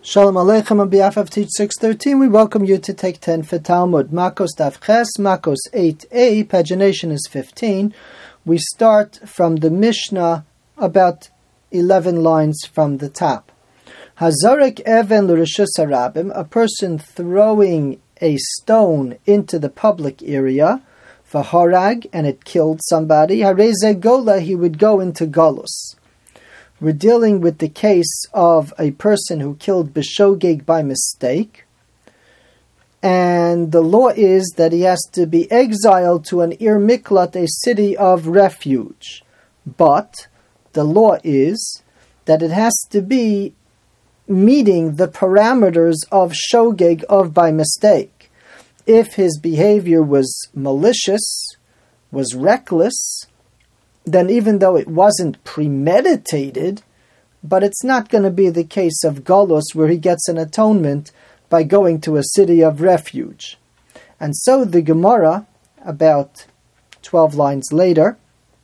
Shalom Aleichem. On behalf of Teach 613, we welcome you to take 10 for Talmud. Makos Daf Ches, Makos 8a, pagination is 15. We start from the Mishnah about 11 lines from the top. Hazarek Even l'Reshus Harabim, a person throwing a stone into the public area, v'harag, and it killed somebody, hareze gola, he would go into golus. We're dealing with the case of a person who killed b'shogeg by mistake, and the law is that he has to be exiled to an Ir Miklat, a city of refuge. But the law is that it has to be meeting the parameters of shogeg, of by mistake. If his behavior was malicious, was reckless, then even though it wasn't premeditated, but it's not going to be the case of Golus where he gets an atonement by going to a city of refuge. And so the Gemara, about 12 lines later,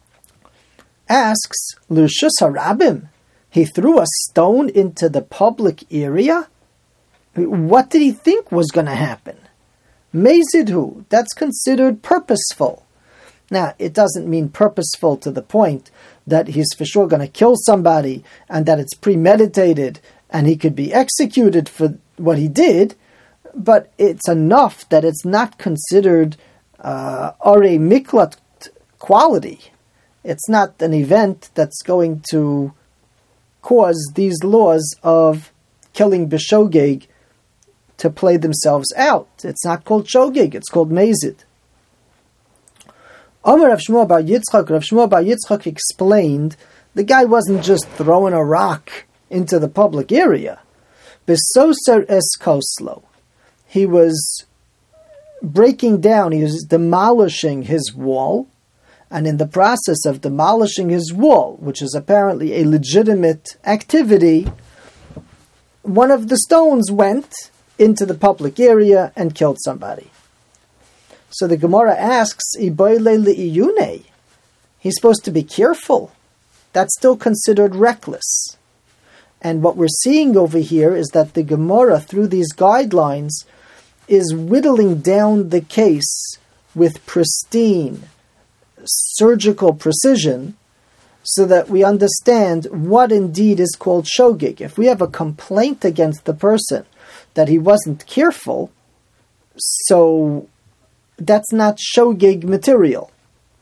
asks, L'Reshus Harabim, he threw a stone into the public area? What did he think was going to happen? Mezidhu, that's considered purposeful. Now, it doesn't mean purposeful to the point that he's for sure going to kill somebody and that it's premeditated and he could be executed for what he did, but it's enough that it's not considered Are Miklat quality. It's not an event that's going to cause these laws of killing b'shogeg to play themselves out. It's not called shogeg, it's called mezid. Amar Rav Shmuel bar Yitzchak explained the guy wasn't just throwing a rock into the public area. Besoser es koslo. He was breaking down, he was demolishing his wall, and in the process of demolishing his wall, which is apparently a legitimate activity, one of the stones went into the public area and killed somebody. So the Gemara asks, he's supposed to be careful. That's still considered reckless. And what we're seeing over here is that the Gemara, through these guidelines, is whittling down the case with pristine, surgical precision, so that we understand what indeed is called shogeg. If we have a complaint against the person that he wasn't careful, so that's not shogeg material.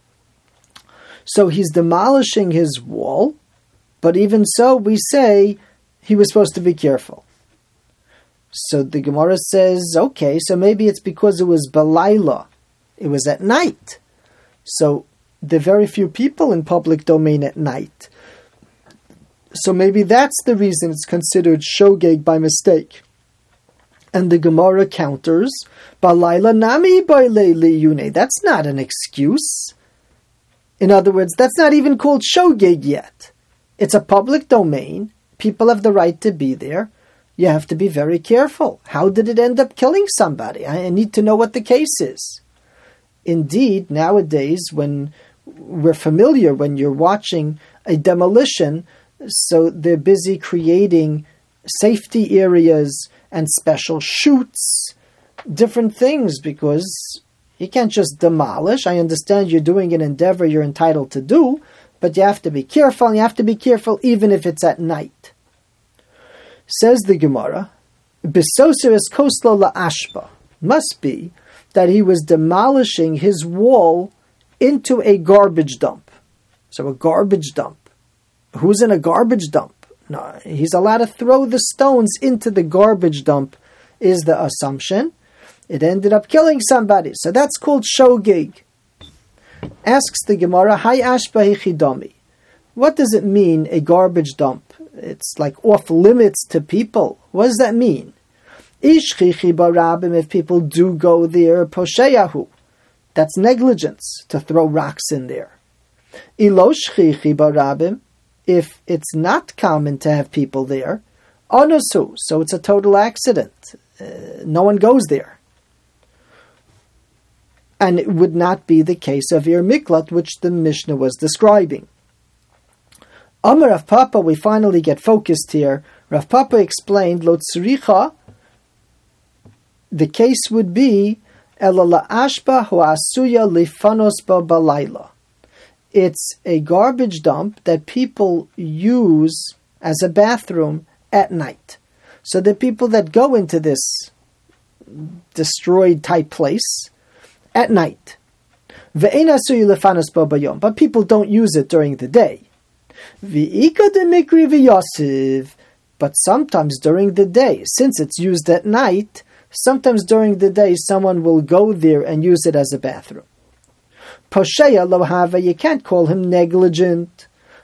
So he's demolishing his wall, but even so, we say he was supposed to be careful. So the Gemara says, okay, so maybe it's because it was Balayla. It was at night. So there are very few people in public domain at night. So maybe that's the reason it's considered shogeg by mistake. And the Gemara counters, Balayla nami bailei yune. That's not an excuse. In other words, that's not even called shogeg yet. It's a public domain. People have the right to be there. You have to be very careful. How did it end up killing somebody? I need to know what the case is. Indeed, nowadays, when we're familiar, when you're watching a demolition, so they're busy creating safety areas and special chutes, different things, because you can't just demolish. I understand you're doing an endeavor you're entitled to do, but you have to be careful, and you have to be careful even if it's at night. Says the Gemara, Besoser es koslo la'ashba. Must be that he was demolishing his wall into a garbage dump. So a garbage dump. Who's in a garbage dump? No, he's allowed to throw the stones into the garbage dump, is the assumption. It ended up killing somebody. So that's called shogeg. Asks the Gemara, Hay ashba hichidami. What does it mean, a garbage dump? It's like off limits to people. What does that mean? Ishchichi barabim, if people do go there, posheyahu. That's negligence, to throw rocks in there. Iloshchichi barabim, if it's not common to have people there, onosu, so it's a total accident. No one goes there. And it would not be the case of Ir Miklat, which the Mishnah was describing. Amar of Papa, we finally get focused here Rav Papa explained, Lo tzricha, the case would be, Ela la'ashba ho'asuya lifanos ba balayla. It's a garbage dump that people use as a bathroom at night. So the people that go into this destroyed type place at night. Ve'ein asuya lifanos ba bayom, but people don't use it during the day. V'ika de mikri v'yosiv, but sometimes during the day, since it's used at night, sometimes during the day someone will go there and use it as a bathroom. Posheya lo hava, you can't call him negligent,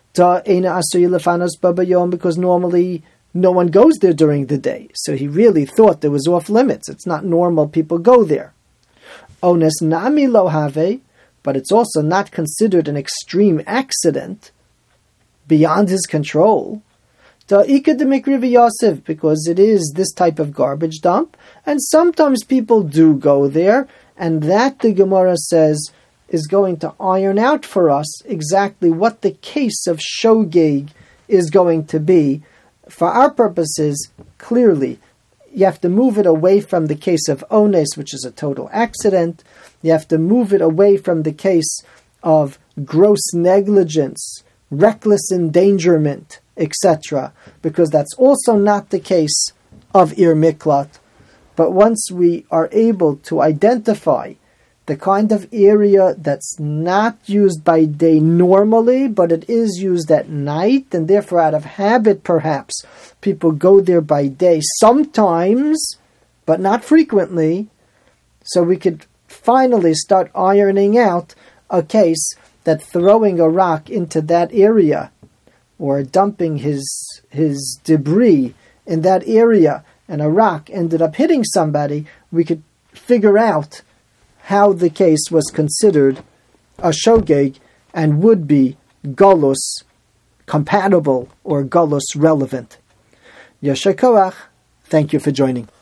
because normally no one goes there during the day. So he really thought there was off limits. It's not normal people go there. Ones nami lo have, but it's also not considered an extreme accident beyond his control. Because it is this type of garbage dump, and sometimes people do go there, and that, the Gemara says, is going to iron out for us exactly what the case of shogeg is going to be. For our purposes, clearly, you have to move it away from the case of ones, which is a total accident. You have to move it away from the case of gross negligence, reckless endangerment, etc., because that's also not the case of Ir Miklat. But once we are able to identify the kind of area that's not used by day normally, but it is used at night, and therefore out of habit perhaps, people go there by day sometimes, but not frequently, so we could finally start ironing out a case that throwing a rock into that area or dumping his debris in that area and a rock ended up hitting somebody, we could figure out how the case was considered a shogeg and would be galus compatible or galus relevant. Yasher koach. Thank you for joining.